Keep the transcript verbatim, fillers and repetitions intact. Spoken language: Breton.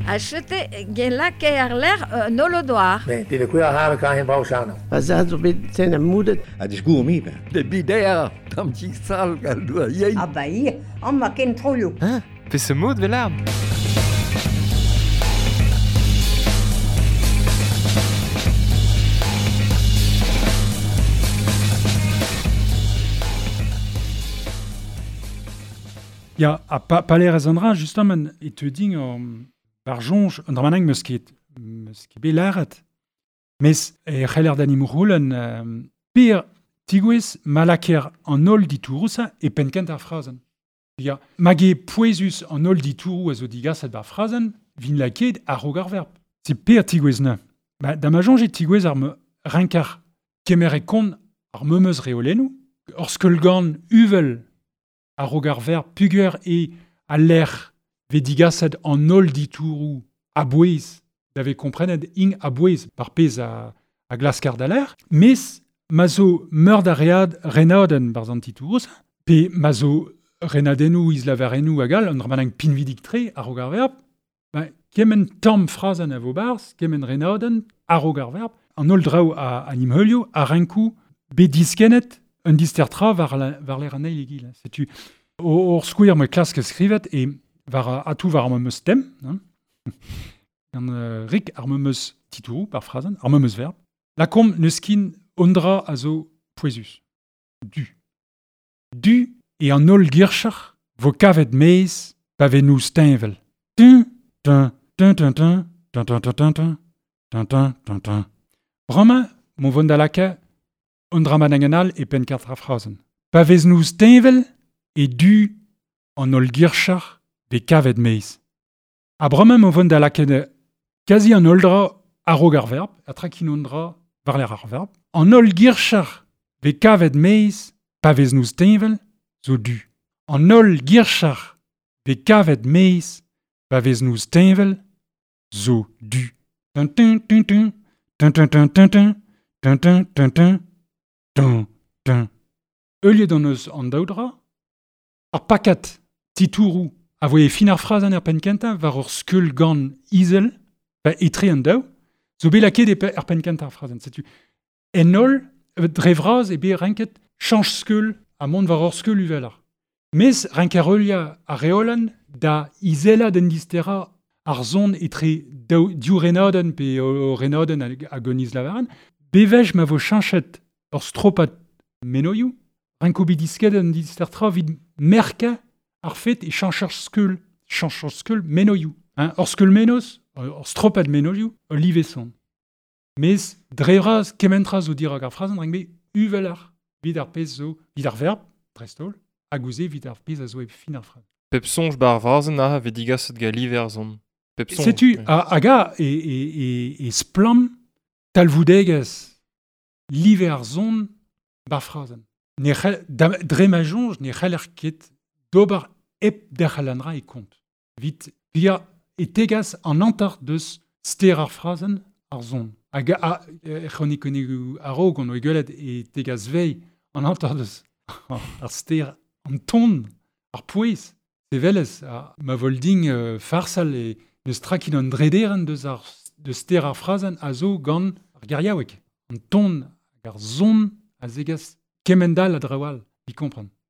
Achete gelake ar l'air uh, nolodoar. Ben, det er queer har kan hen brauchano. Azad bit ten amudet. Het is goed mee, ben. De bidea, tam ci sal gal du yei. Ah bah hier, on m'a ken trollo. Hein? Pe se mod velar. Ja, a pa, paler az andra, justement, et te ding um, bar jonge, an dramanang meus ket, meus ket belaret. Mes, e c'heller d'anim roulen, um, per tigwez malaker an ol ditourousa e penkent ar frazen. Ja, mage poezus an ol ditourou a zo digasat bar frazen, vin laket a rogar verb. Se per tigwez ne. Ba, da ma jonge tigwez ar me rinkar kemer e kon ar memeus reolenou, orskel gant uvel a rogar ver puger e a l'air vedigasad an ol ditourou a bouez, d'ave komprenet ing a bouez par pez a, a glaskar da l'air, mes ma zo meur da read renaden bar zan titourous, pe ma zo renadenou islaverenou agal, an dramanang pinvidik tre a rogar verb, ba, kemen tam frazen a vo bars, kemen renaden a rogar verb, an ol draou a, a nimheulio, a renkou be diskenet un distertra var, la, var l'air an eilegil. Setu, or skouer me klask skrivet e var a tou var ar meus tem, hein? An uh, rik ar meus titourou par frazen, ar meus verb. La kom neus kin ondra a zo poezus. Du. Du e an ol girchar vo kavet meiz pa venou steinvel. Tun, tun, tun, tun, tun, tun, tun, tun, tun, tun, tun, tun, tun. Brama, mon vondalaka, ondra mananganal e pen katra frazen. Pa vez nou steinvel e du an ol girchar be kavet meiz. A brama mo vont da lakene kazi an oldra a rogar verb, a trakin ondra var l'air ar verb. An ol girchar be kavet meiz pa vez nou steinvel zo du. An ol girchar be kavet meiz pa vez nou steinvel zo du. Tun tun tun tun tun tun tun tun tun tun tun tun tun tun tun. Eulio d'an eus an daoudra, ar pakat titourou a voe fin ar frazen er penkenta var ur skeul gant izel, va etre an daou, zo be laket e er penkenta ar frazen. Setu, en ol, dre vraz e be renket chanj skeul a mont var ur skeul uvelar. Mes renker eulia a reolan da izela den distera ar zon etre diou renaden pe o renaden a goniz lavaran, bevej ma vo chanchet ur stropat menoiou, renko be disket an distertra vid merka ar fet e chanchar skeul, chanchar skeul menoiou. Hein? Or skeul menos, or stropat menoiou, o liveson. Mes drevraz kementraz o dirag ar frazen rengbe uvelar, vid ar pez zo, vid ar verb, drestol, a gouze vid ar pez a zo e fin ar frazen. Pep sonj bar varzen a vedigasat ga liver zon. Pep sonj. Setu, a, aga e, e, e, e splam talvoudegas liver zon bar frazen. Ne dre ma jonj ne c'heller ket dobar ep derchalanra e kont. Vit via e tegas an antar deus ster ar frazen ar zon. Hag a chronikonigu a ro gant o egelet e tegas vei an antar deus ar ster an ton ar pouez. Se velez a ma volding uh, farsal e neus trakin an drederen deus ar de ster ar frazen a zo gant ar gariaouek. An ton hag ar zon a zegas kemendal a drawal. Vi kompran.